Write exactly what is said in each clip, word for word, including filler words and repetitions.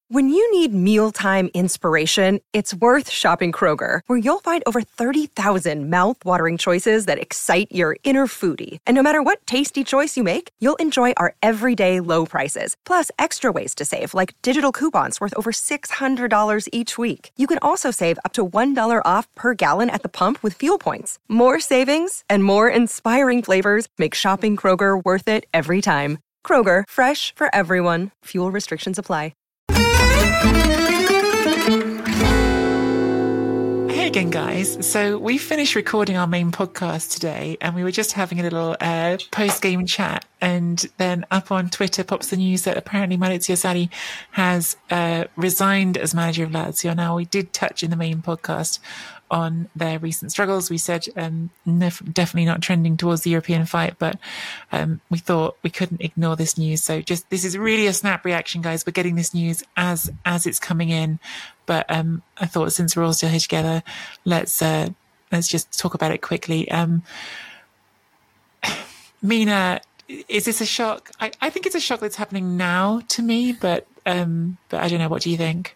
When you need mealtime inspiration, it's worth shopping Kroger, where you'll find over thirty thousand mouth-watering choices that excite your inner foodie. And no matter what tasty choice you make, you'll enjoy our everyday low prices, plus extra ways to save, like digital coupons worth over six hundred dollars each week. You can also save up to one dollar off per gallon at the pump with fuel points. More savings and more inspiring flavors make shopping Kroger worth it every time. Kroger, fresh for everyone. Fuel restrictions apply. Hey again, guys. So we finished recording our main podcast today, and we were just having a little uh, post-game chat, and then up on Twitter pops the news that apparently Maurizio Sarri has uh, resigned as manager of Lazio. Now, we did touch in the main podcast on their recent struggles. We said um, nef- definitely not trending towards the European fight, but um, we thought we couldn't ignore this news. So just this is really a snap reaction, guys. We're getting this news as as it's coming in, but um, I thought since we're all still here together, let's uh, let's just talk about it quickly. Um, Mina, is this a shock? I, I think it's a shock that's happening now to me, but um, but I don't know. What do you think?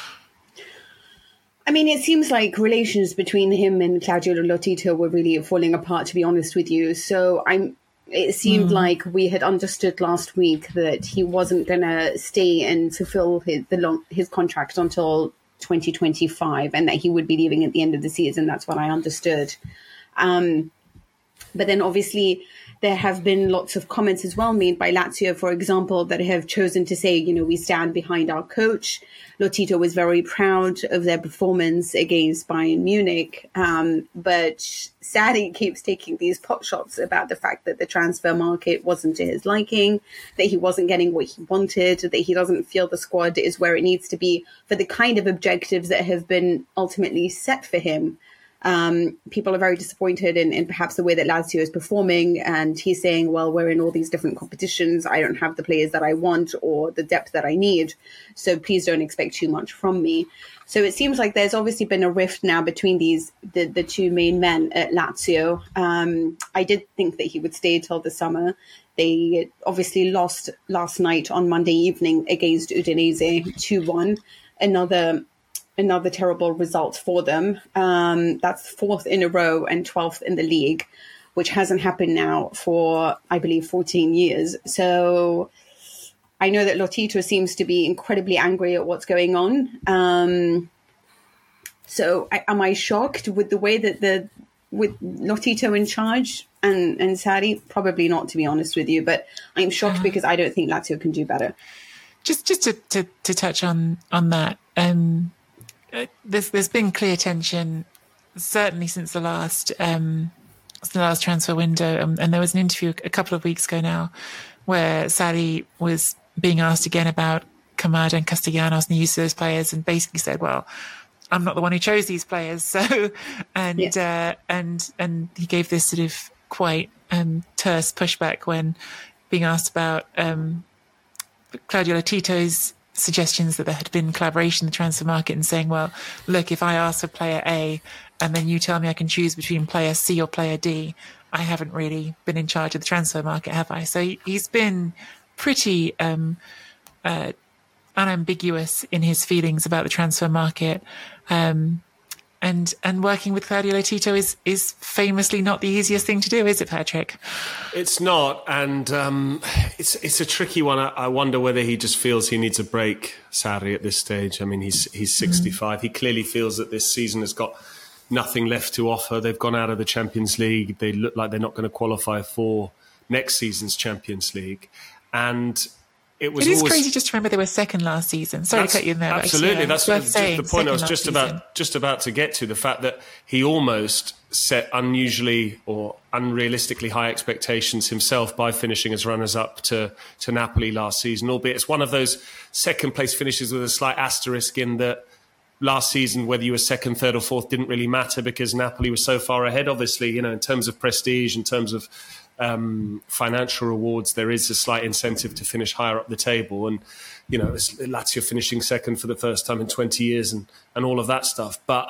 I mean, it seems like relations between him and Claudio Lotito were really falling apart, to be honest with you. So I'm. It seemed mm. like we had understood last week that he wasn't going to stay and fulfill his the long, his contract until twenty twenty-five, and that he would be leaving at the end of the season. That's what I understood. Um, but then, obviously, there have been lots of comments as well made by Lazio, for example, that have chosen to say, you know, we stand behind our coach. Lotito was very proud of their performance against Bayern Munich. Um, but Sarri keeps taking these pot shots about the fact that the transfer market wasn't to his liking, that he wasn't getting what he wanted, that he doesn't feel the squad is where it needs to be for the kind of objectives that have been ultimately set for him. Um, people are very disappointed in, in perhaps the way that Lazio is performing, and he's saying, well, we're in all these different competitions. I don't have the players that I want or the depth that I need. So please don't expect too much from me. So it seems like there's obviously been a rift now between these the, the two main men at Lazio. Um, I did think that he would stay till the summer. They obviously lost last night on Monday evening against Udinese two one. Another Another terrible result for them. Um, that's fourth in a row and twelfth in the league, which hasn't happened now for, I believe, fourteen years. So I know that Lotito seems to be incredibly angry at what's going on. Um, so I, am I shocked with the way that the with Lotito in charge and, and Sarri? Probably not, to be honest with you. But I'm shocked uh, because I don't think Lazio can do better. Just just to, to, to touch on, on that, um, There's there's been clear tension, certainly since the last um, the last transfer window, um, and there was an interview a couple of weeks ago now, where Sarri was being asked again about Kamada and Castellanos and the use of those players, and basically said, "Well, I'm not the one who chose these players," so and yeah. uh, and and he gave this sort of quite um, terse pushback when being asked about um, Claudio Lotito's suggestions that there had been collaboration in the transfer market, and saying, well, look, if I ask for player A and then you tell me I can choose between player C or player D, I haven't really been in charge of the transfer market, have I? So he's been pretty um, uh, unambiguous in his feelings about the transfer market. Um, and and working with Claudio Lotito is, is famously not the easiest thing to do, is it, Patrick? It's not, and um, it's it's a tricky one. I, I wonder whether he just feels he needs a break, Sarri, at this stage. I mean, he's he's sixty-five. Mm. He clearly feels that this season has got nothing left to offer. They've gone out of the Champions League. They look like they're not going to qualify for next season's Champions League. And it was It is always, crazy just to remember they were second last season. Sorry to cut you in there. Absolutely. That's what, the point I was just about just about to get to. The fact that he almost set unusually or unrealistically high expectations himself by finishing as runners-up to, to Napoli last season, albeit it's one of those second-place finishes with a slight asterisk in that last season, whether you were second, third or fourth didn't really matter because Napoli was so far ahead, obviously, you know, in terms of prestige, in terms of um, financial rewards, there is a slight incentive to finish higher up the table. And, you know, it's Lazio finishing second for the first time in twenty years and, and all of that stuff. But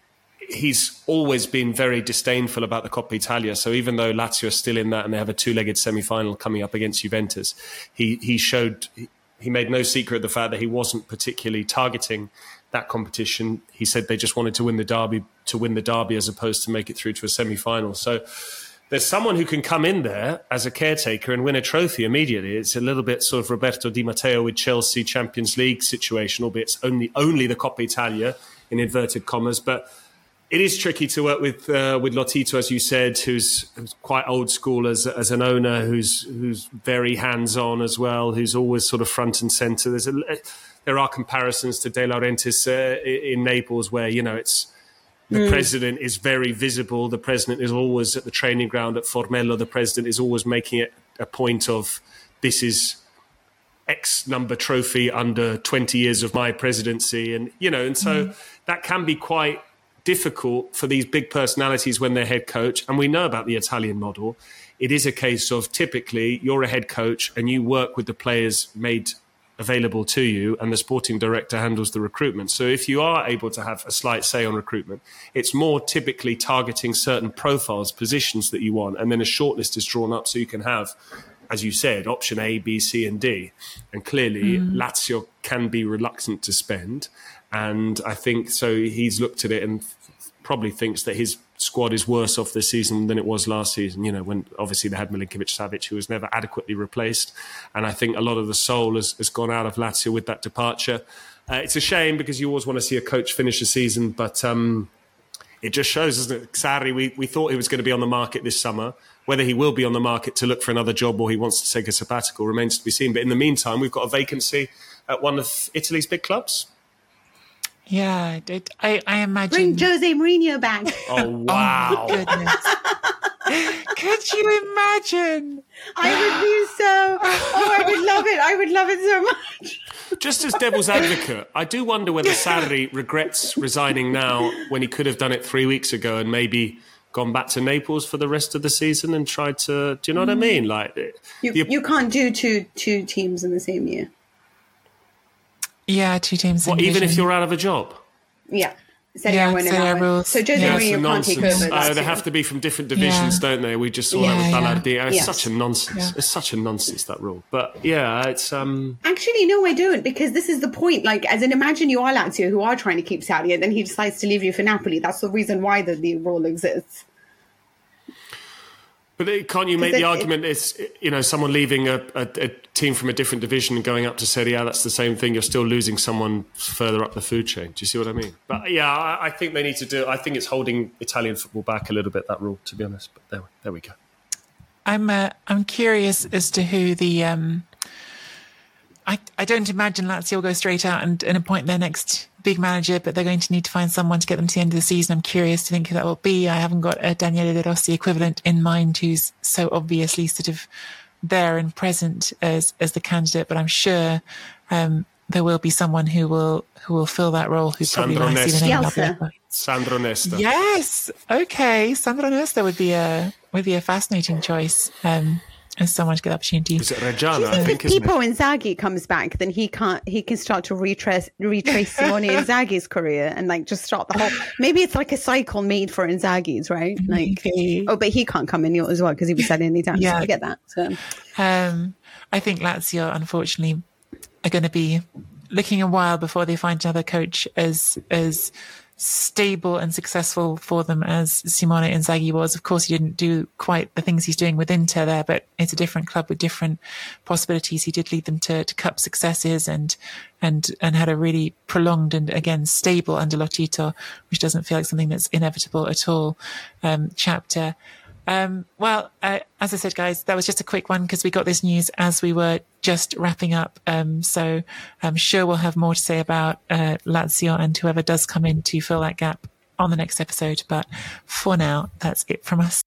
he's always been very disdainful about the Coppa Italia. So even though Lazio are still in that and they have a two-legged semi-final coming up against Juventus, he, he showed... he made no secret of the fact that he wasn't particularly targeting that competition. He said they just wanted to win the derby to win the derby as opposed to make it through to a semi-final. So there's someone who can come in there as a caretaker and win a trophy immediately. It's a little bit sort of Roberto Di Matteo with Chelsea Champions League situation, albeit it's only only the Coppa Italia in inverted commas. But it is tricky to work with uh, with Lotito, as you said, who's, who's quite old school as as an owner, who's who's very hands-on as well, who's always sort of front and centre. There's a there are comparisons to De Laurentiis uh, in Naples, where you know it's the mm. president is very visible. The president is always at the training ground at Formello. The president is always making it a point of this is X number trophy under twenty years of my presidency, and you know, and so mm. that can be quite difficult for these big personalities when they're head coach. And we know about the Italian model. It is a case of typically you're a head coach and you work with the players made available to you, and the sporting director handles the recruitment. So if you are able to have a slight say on recruitment, it's more typically targeting certain profiles, positions that you want, and then a shortlist is drawn up so you can have, as you said, option A, B, C and D. And clearly mm. Lazio can be reluctant to spend. And I think so he's looked at it and probably thinks that his squad is worse off this season than it was last season, you know, when obviously they had Milinkovic-Savic, who was never adequately replaced. And I think a lot of the soul has, has gone out of Lazio with that departure. Uh, it's a shame because you always want to see a coach finish a season, but um, it just shows, doesn't it? Sarri, we, we thought he was going to be on the market this summer. Whether he will be on the market to look for another job or he wants to take a sabbatical remains to be seen. But in the meantime, we've got a vacancy at one of Italy's big clubs. Yeah, it, I, I imagine... Bring Jose Mourinho back. Oh, wow. Oh, goodness. Could you imagine? I would be so... Oh, I would love it. I would love it so much. Just as devil's advocate, I do wonder whether Sarri regrets resigning now when he could have done it three weeks ago and maybe gone back to Naples for the rest of the season and tried to... Do you know what I mean? Like You, the, you can't do two two teams in the same year. Yeah, two teams. What, even if you're out of a job? Yeah. Serie Yeah, A win Serie A and rules. So Jose Yeah. Mourinho can't take over. Oh, That's they it. have to be from different divisions, Yeah. don't they? We just saw Yeah, that with yeah. Ballardini. It's Yes. such a nonsense. Yeah. It's such a nonsense, that rule. But yeah, it's... um. Actually, no, I don't, because this is the point. Like, as in, imagine you are Lazio, who are trying to keep Sarri, and then he decides to leave you for Napoli. That's the reason why the, the rule exists. But it- can't you make Because the it- argument it's, you know, someone leaving a, a, a team from a different division and going up to Serie A, that's the same thing. You're still losing someone further up the food chain. Do you see what I mean? But yeah, I, I think they need to do... I think it's holding Italian football back a little bit, that rule, to be honest. But there, there we go. I'm uh, I'm curious as to who the... Um, I, I don't imagine Lazio will go straight out and, and appoint their next big manager, but they're going to need to find someone to get them to the end of the season. I'm curious to think who that will be. I haven't got a Daniele De Rossi equivalent in mind who's so obviously sort of there and present as as the candidate, but I'm sure um, there will be someone who will who will fill that role who's probably Sandro nice Nesta. even Bielsa. Sandro Nesta. Yes. Okay. Sandro Nesta would be a would be a fascinating choice um, as someone to get the opportunity. Is it Reggiano, I If think, isn't Pippo it? Inzaghi comes back, then he can't. He can start to retrace retrace Simone Inzaghi's career and like just start the whole. Maybe it's like a cycle made for Inzaghi's, right? Like, Maybe. oh, but he can't come in as well because he was selling any time. Yeah. So I get that. So Um, I think Lazio, unfortunately, are going to be looking a while before they find another coach as as stable and successful for them as Simone Inzaghi was. Of course, he didn't do quite the things he's doing with Inter there, but it's a different club with different possibilities. He did lead them to, to cup successes and and and had a really prolonged and again stable under Lotito, which doesn't feel like something that's inevitable at all. Um, chapter. Um, well, uh, as I said, guys, that was just a quick one because we got this news as we were just wrapping up. Um, so I'm sure we'll have more to say about uh, Lazio and whoever does come in to fill that gap on the next episode. But for now, that's it from us.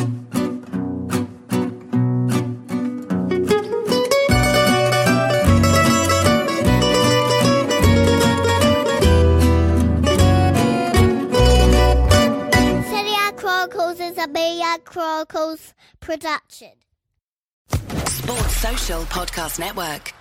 A Bayard Chronicles production. Sports Social Podcast Network.